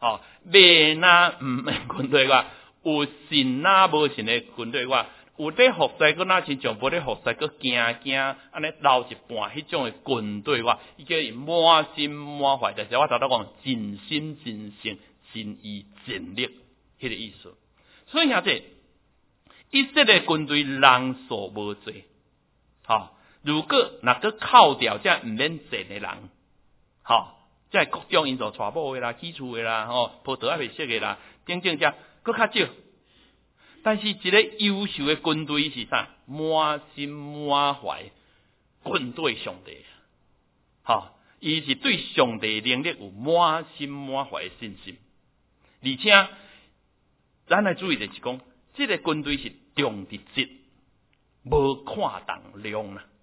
哦，马那唔免军队话，有信那无信的军队话，有咧服侍，佮那亲像无咧服侍，佮惊安尼留一半，迄种的军队话，伊叫伊满心满怀，就是我头头讲尽心尽性尽意尽力，迄个意思。所以兄弟，以色列军队人数无多，如果若个扣掉这唔免战的人，即系各种因素，娶某的啦、起厝的啦、葡萄还未熟的啦，等等遮搁较少。但是一个优秀的军队是啥？满心满怀军队上帝，伊是对上帝能力有满心满怀的信心，而且咱来注意就是讲，这个军队是重伫质，无看重量啦，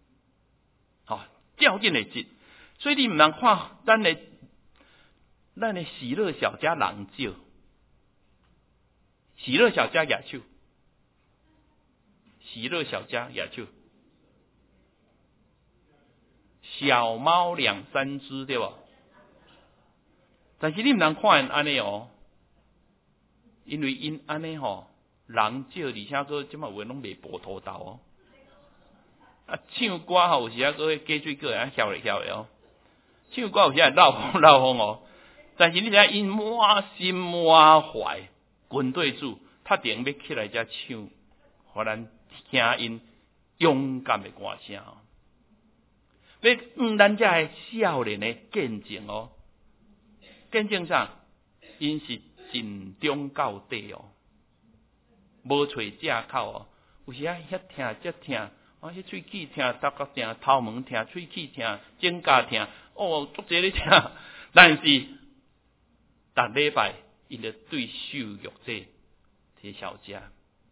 照紧的质。所以你唔能看咱的喜乐小家人少，喜乐小家野手，喜乐小家野手，小猫2、3只对吧？但是你唔能看安尼因为因安尼人少，而且个即马有拢卖葡萄豆唱歌有时个加水个晓来晓的唱歌有时闹风但是你睇因满心满怀军队主，他定要起来才唱，互咱听因勇敢的歌声要咱这少年的见证见证啥？因是尽忠到底无找借口有时遐听则听。迄喙齿听，头壳听，头毛听，喙齿听，指甲听，足侪咧听。但是，逐礼拜伊就对受辱者这小姐，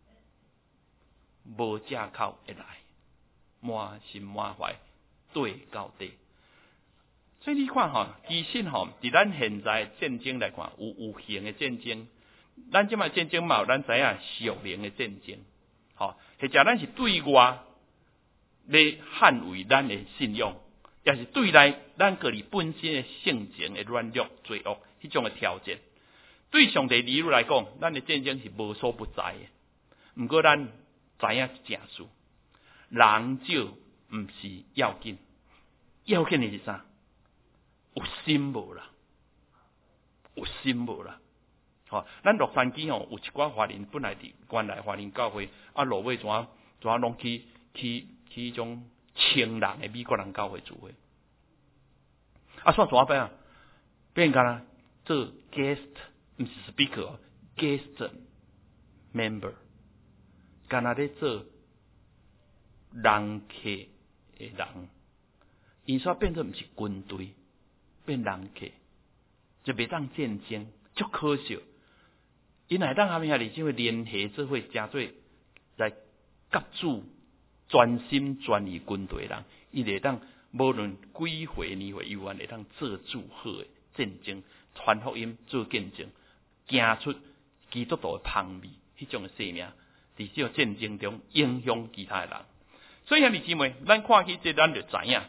无借口会来，满心满怀对到底。所以你看其实伫咱现在战争来看，有形的战争，咱即卖战争嘛有咱知影属灵的战争，或者咱是对外。来捍卫咱的信用，也是对待咱个人本身的性情的软弱、罪恶迄种的挑战。对上帝理路来讲，咱的战争是无所不在的。毋过咱知影一件事，人少毋是要紧，要紧的是啥？有心无啦，有心无啦。咱洛杉矶有一寡华人本来伫原来华人教会，落尾怎拢去迄种清人的美国人教会聚会，煞怎办变干啦？做 guest 毋是 speaker，guest member， 干那咧做人客的人，因煞变做毋是军队，变人客，就袂当战争，足可惜。因来当下面里就会联合做伙，加做来甲主。专心专意军队人，伊会当无论几回年回有缘会当做祝贺的战争，传福音做见证，行出基督徒的芳味，迄种的生命，伫这个战争中影响其他的人。所以兄弟姊妹，咱看起这咱就知影，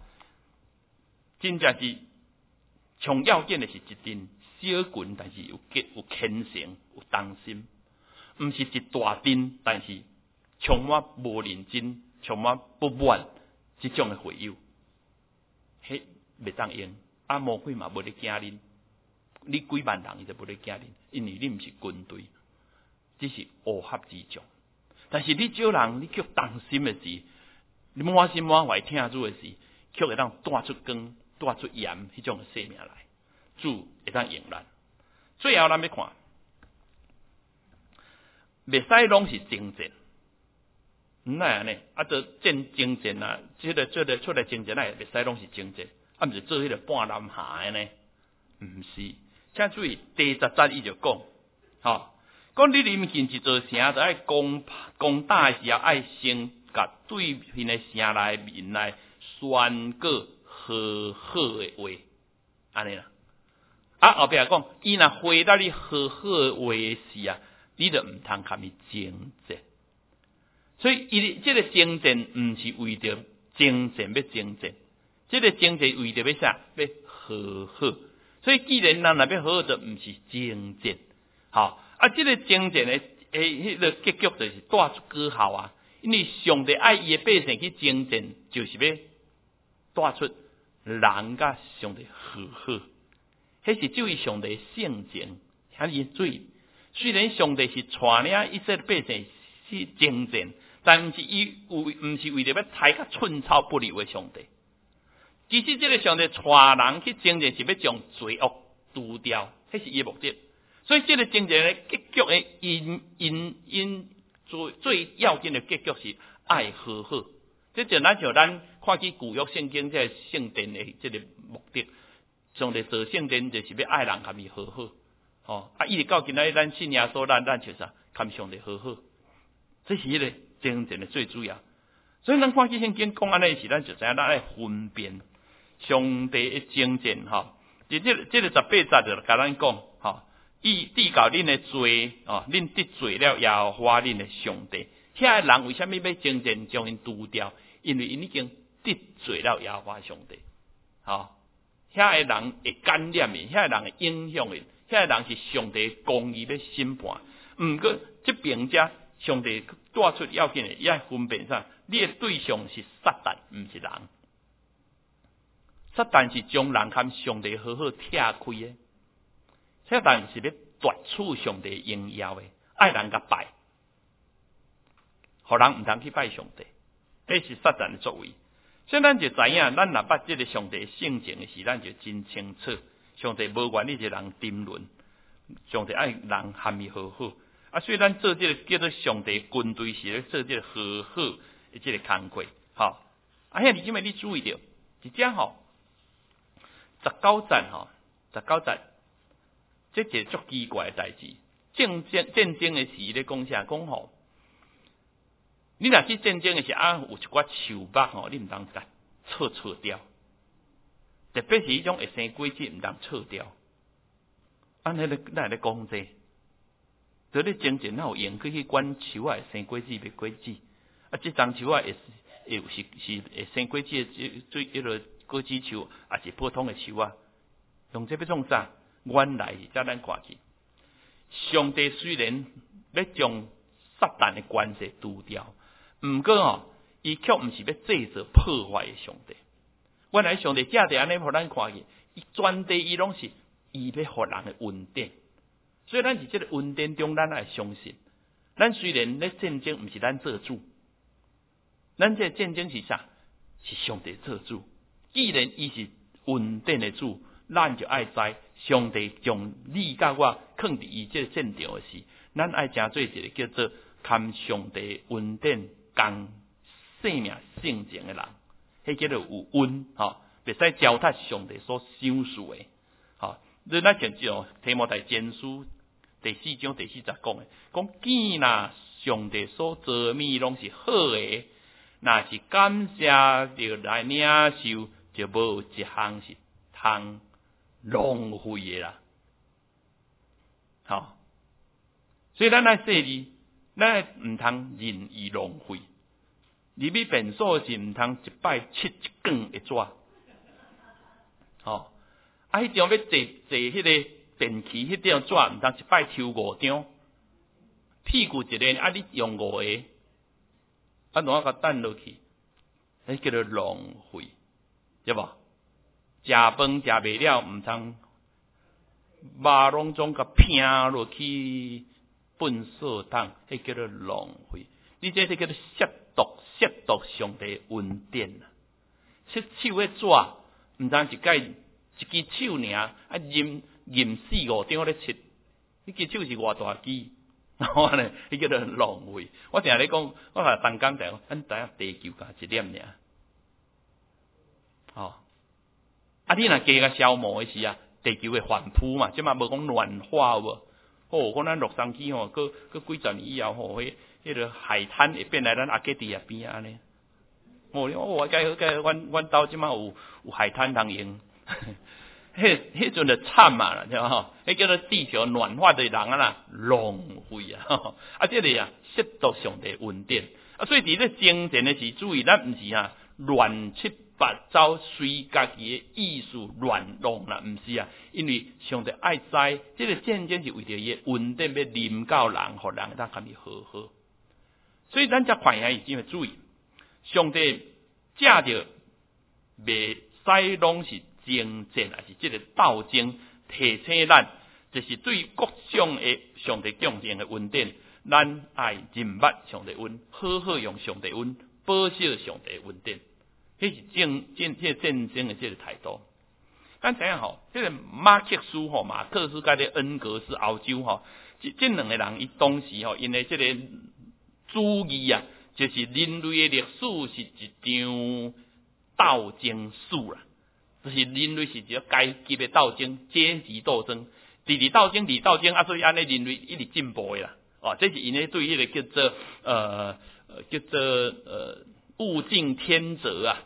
真正是上要紧的是一阵小群，但是有虔诚、有忠心，毋是一大阵，但是。充满无认真、充满不满这种的会友，迄袂当用。魔鬼嘛无咧惊恁，你几万人伊就无咧惊恁，因为你毋是军队，只是乌合之众。但是你少人，你却当心的事，你满心满怀听主的事，却会当带出光、带出盐迄种的生命来，主会当用咱。最后咱要看，袂使拢是征战。那安尼，做征战啊，这个出来征战啊，袂使拢是征战，毋是做迄个半南下的呢？毋是，请注意第10节伊就讲，讲你临近一座城，就爱攻打的时候，爱先甲对面的城内面来宣告和好的话，安尼啦。后壁讲，伊若回答你和好的话时啊，你就毋通甲伊征战。所以，伊这个征战毋是为着征战要征战，这个征战为着要啥？要和好。 所以既然咱那边好好的，毋是精进，好啊，这个精进的迄个结局就是带出果效啊。因为上帝爱伊的百姓去精进，就是要带出人甲上帝和好，迄是注意上帝的性情，遐尼注意。虽然上帝是带领以色列百姓去精进，但毋是为了要杀甲寸草不留的上帝。其实这个上帝带人去精进，是要将罪恶除掉，迄是伊的目的。所以这个精进的结局的因最要紧的结局是爱和好。这就咱看起旧约圣经这圣殿的这个目的，上帝做圣殿就是要爱人甲伊和好。哦，啊，一直到今仔日咱信耶稣，咱就是跟上帝和好，这是迄个精进的最主要。所以咱看起圣经讲安尼时，咱就知影咱爱分辨上帝的精进哈。这个18节就甲咱讲哈。地教恁的罪哦，恁得罪了耶和华恁的上帝。遐人为什么要精进将因除掉？因为因已经得罪了耶和华上帝。哦，遐人会感染因，遐人会影响因，遐人是上帝公义的审判。毋过这边遮上帝带出要紧的，伊爱分辨啥？你的对象是撒旦，毋是人。撒旦是将人和上帝好好拆开的。撒旦是要夺取上帝荣耀的，爱人甲拜，互人毋通去拜上帝，这是撒旦的作为。所以咱就知影，咱若捌这个上帝性情的时，咱就真清楚，上帝无愿意一个人沉沦，上帝爱人和伊和好。啊，所以咱做这个叫做上帝军队时咧，做这个和好的这个工作，好。啊，遐你今日你注意到，一只吼19节。这是足奇怪的代志。战争的时咧讲啥？讲吼，你若去战争的时有一寡树木吼，你毋通甲扯掉。特别是迄种会生果子，毋通扯掉。咱咧讲这，在咧真正哪有用去管树会生果子袂果子？啊，这丛树会生果子的最迄个果子树，也是普通的树啊。用这要创啥？原来是才咱看去，上帝虽然要将撒旦的关系除掉，毋过伊却毋是要制造破坏的上帝。原来上帝正地安尼互咱看去，伊全地伊拢是伊要互人的恩典。所以咱伫这个恩典中，咱爱相信。咱虽然咧战争毋是咱做主，咱这战争是啥？是上帝做主。既然伊是恩典的主，咱就爱知上帝将你甲我放伫伊这个战场的时，咱爱诚做一个叫做堪上帝恩典共生命性情的人，迄叫做有恩吼，袂使糟蹋上帝所赏赐的。吼，你咱像这提摩太前书第4章第40讲的，讲既若上帝所造物拢是好的，若是感谢着来领受，就无一项是通浪费的啦。好，所以咱来说哩，咱毋通任意浪费。入去便所是毋通一摆切一卷一纸。吼，啊，迄种要坐迄个便器，迄张纸毋通一摆抽5张，屁股一个，啊，你用5个，啊，然后甲等落去，迄叫做浪费，对无？食饭食袂了，毋通肉拢总甲拼落去粪扫桶，迄叫做浪费。你这叫做亵渎上帝恩典啊！切手的纸，毋通一支手尔，啊任4-5张咧切，迄支手是偌大支，然后呢，迄叫做浪费。我定咧讲，我甲同工讲，咱知影地球甲一点尔，吼。啊，你若加个消磨的时啊，地球会反扑嘛，即嘛无讲暖化有无？哦，讲咱洛杉矶吼，过几十年以后吼，迄个海滩会变来咱阿基蒂亚边安尼。哦，我甲阮兜即嘛有海滩通用，迄阵就惨嘛啦，对吼？迄叫做地球暖化的人啊啦，浪费啊！啊，这里啊，亵渎上帝恩典啊，所以伫咧精进的时，注意咱毋是乱七把走随家己的意思乱弄啦，毋是啊，因为上帝爱知，这个战争是为着伊稳定要临到人，互人当甲伊和好。所以咱才看下伊怎么注意，上帝借着袂使拢是征战，还是这个斗争，提醒咱，就是对各种的上帝降临的恩典，咱爱认捌上帝恩，好好用上帝恩，保守上帝恩典。迄是这战争的这个态度。咱知影吼，这个马克思吼、马克思甲这恩格斯欧洲吼，这两个人伊当时吼，因为这个主义啊，就是人类的历史是一场斗争史啦，就是人类是一个阶级的斗争、阶级斗争、二斗争啊，所以安尼人类一直进步的啦。哦，这是因为对迄个叫做物竞天择啊。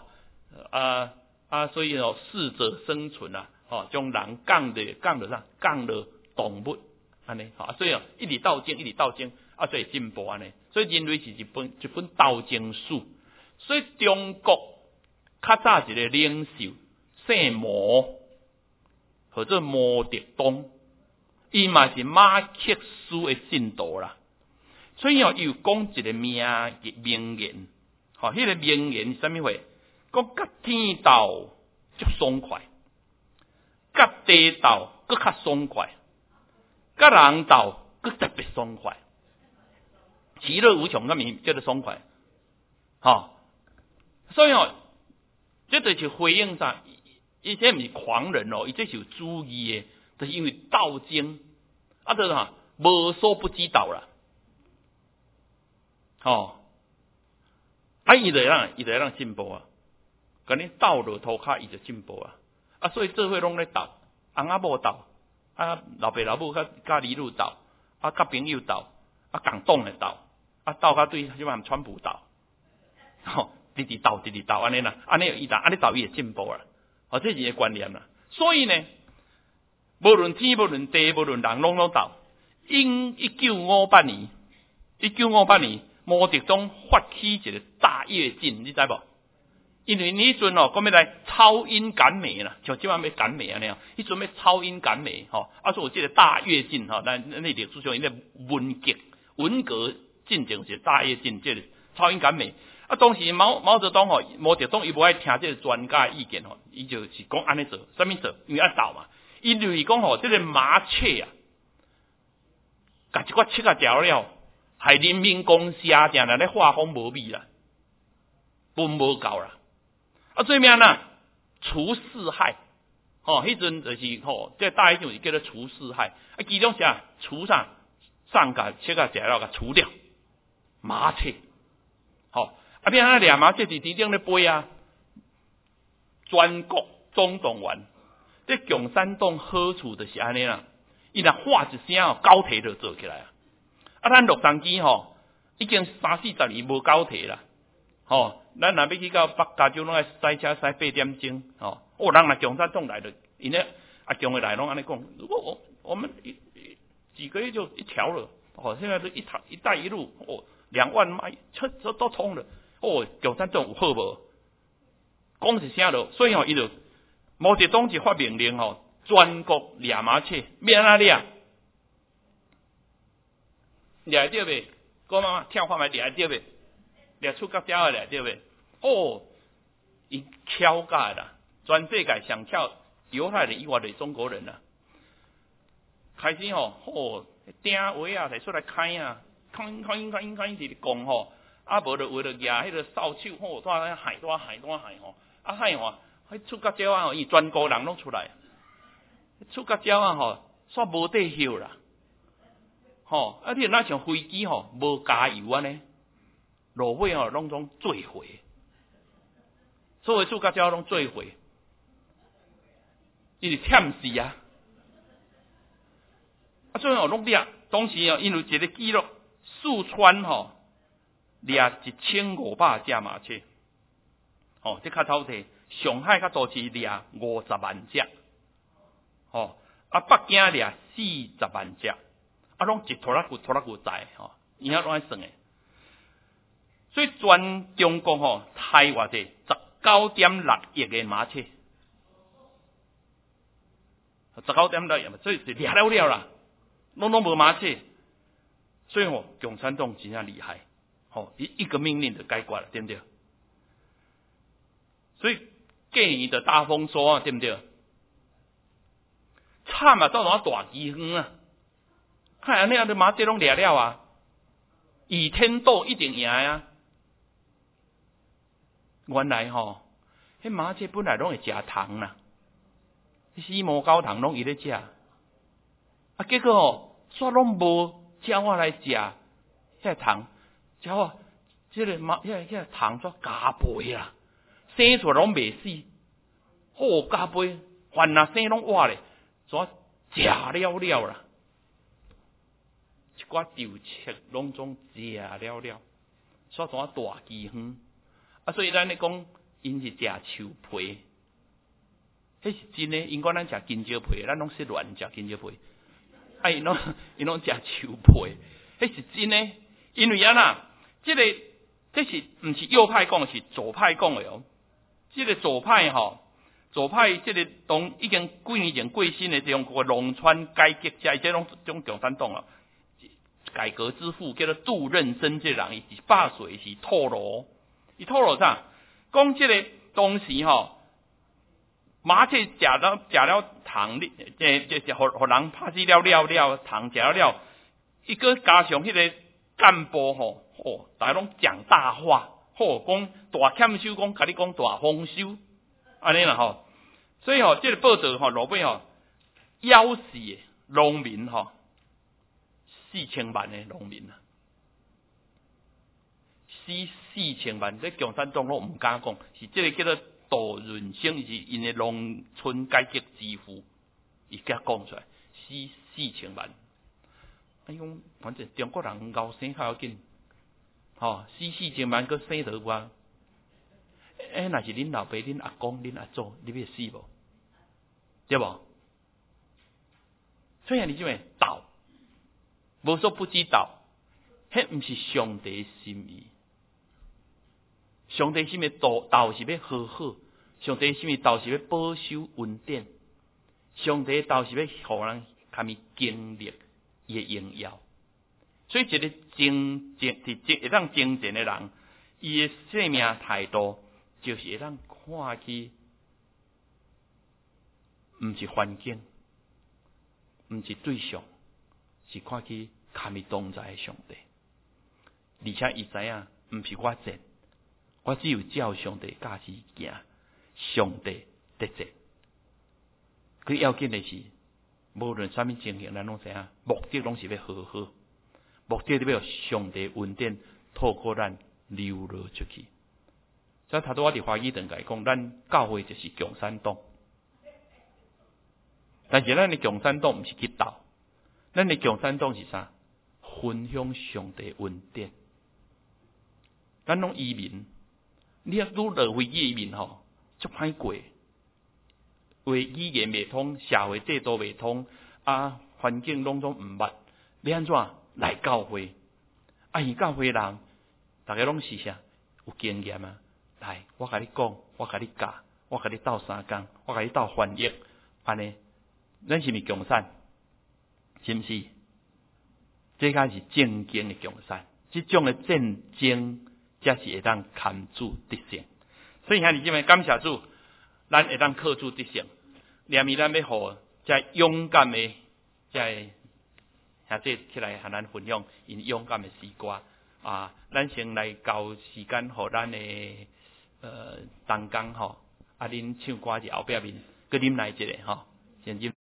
所以适者生存啊，将人降了动物，安尼，所以一直斗争，所以进步安尼，所以人类是一本斗争史。所以中国较早一个领袖姓毛，或者毛泽东，伊嘛是马克思的信徒啦。所以伊有讲一个名言，迄个名言是啥物话？讲甲天斗足爽快，甲地斗搁较爽快，甲人斗搁特别爽快，其乐无穷，咁咪叫做爽快。所以这就是回应啥？伊这毋是狂人伊这是有主义的，就是因为斗争，就是无所不知道啦。伊就会让进步啊。甲你斗落涂骹，伊就进步啊！所以做伙拢咧斗，翁仔某斗，老爸老母甲儿女斗，甲朋友斗，共党诶斗，斗甲对即满川普斗，直斗安尼啦，安尼伊斗伊会进步啦，这是伊诶观念啦。所以呢，无论天无论地无论人，拢斗。1958年，毛泽东发起一个大跃进，你知无？因为你迄阵讲要来超英赶美啦，像即晚要赶美安尼，迄阵要超英赶美所以有这个大跃进咱历史上因为文革进程是大跃进，这个超英赶美当时毛泽东伊无爱听这个专家意见伊就是讲安尼做，啥物做？因为要斗嘛，伊就是讲这个麻雀啊，甲一寡七啊条了，害人民公社定来咧画风无味啦，分无够啦。做咩啊？除四害，迄阵就是这大一种叫做除四害，其中是除上甲七个食了，甲除掉麻雀，变啊俩麻雀伫天顶咧飞啊，全国总动员，这共产党好处就是安尼啦，伊若喊一声高铁就做起来咱洛杉矶已经30-40年无高铁啦。咱若要去到北加州，拢爱塞车塞8点钟。人若共产党来了，因咧共来拢安尼讲，如果我们几个月就一条了。现在都一带一路2万迈车都通了。共产党有好无？讲一声了，所以伊就毛泽东就发命令全国掠麻雀，免哪掠？掠着袂？讲妈妈听话咪掠着袂？掠出角鸟来对不对？伊巧甲啦，全世界上巧犹太人以外的中国人啦，开始顶话才出来开直咧讲无就为了举迄个扫帚大海，海迄出角鸟伊全国人拢出来，出角鸟煞无地休啦，你若像飞机无加油安尼。落尾拢总坠毁，所有出角鸟拢坠毁，伊是忝死啊！所以拢掠，当时因为一个记录，四川掠1500只麻雀，这较头题，上海较多是掠50万只，北京掠40万只，拢一拖拉骨在，以后拢爱算诶。所以全中国台偌济 19.6亿个马车，19.6亿嘛，所以是掠了啦，拢无马车，所以共产党真正厉害，一个命令就解决了，对不对？所以过年的大丰收啊，对不对？惨啊，到哪大饥荒啊！看安尼啊，马车拢掠了啊！倚天斗一定赢啊！原来迄马车本来拢会食糖啦，死毛狗糖拢伊咧食，啊，结果煞拢无鸟仔来食遐糖，鸟仔即个遐糖煞加倍啦，生出来拢袂死，加倍，凡若生拢活咧，煞食了啦，一寡稻册拢总食了，煞怎大饥荒。啊，所以咱咧讲，因是食树皮，迄是真诶。因讲咱食金蕉皮，咱拢是乱食金蕉皮。啊，因拢食树皮，迄是真诶。因为啊呐，这是毋是右派讲，是左派讲诶哦。这个左派左派这个当已经几年前过身诶，中国农村改革家，这种共产党啊，改革之父叫做杜润生，这人伊是8岁是透露。伊透露啥？讲即个当时马车食了糖，这互人拍死了糖食了，伊个加上迄个干部大家拢讲大话，讲大欠收，甲你讲大丰收，安尼啦所以即个报道落尾夭死的农民4000万的农民啊。4,000万，这共产党拢唔敢讲，是这个叫做杜润生，是因的农村改革之父，伊甲讲出来4,000万。哎呦，反正中国人熬生较要紧，4,000万个生得我，若是恁老爸、恁阿公、恁阿祖，你要死无？对无？所以你即个道，无所不知道，迄毋是上帝心意。上帝心意道是要和好，上帝心意道是要保守稳定，上帝道是要互人较咪经历伊的荣耀。所以一个会当精进的人，伊的生命态度就是会当看去，毋是环境，毋是对象，是看去较咪同在的上帝，而且伊知影毋是我贱。我只有照上帝教示行，上帝得责。佢要紧的是，无论啥物情形，咱拢知影，目的拢是要和好，目的要上帝恩典透过咱流落出去。所以头拄我伫华语堂来讲，咱教会就是共产党，但是咱的共产党毋是去斗，咱的共产党是啥？分享上帝恩典。咱拢移民。你若愈落回移民足歹过，为语言袂通，社会制度袂通，环境拢总毋捌，你安怎来教会？伊教会人，大家拢是啥？有经验啊！来，我甲你讲，我甲你教，我甲你斗3工，我甲你斗翻译，安尼，咱是毋是共产？是毋是？这才是正经的共产，这种的战争。才是会当看主得胜，所以兄弟姐妹，感谢主，咱会当靠主得胜。连伊咱要互这勇敢的这兄弟起来和咱分享因勇敢的诗歌咱先来交时间，互咱的同工恁唱歌是后壁面，佮啉来一个先啉。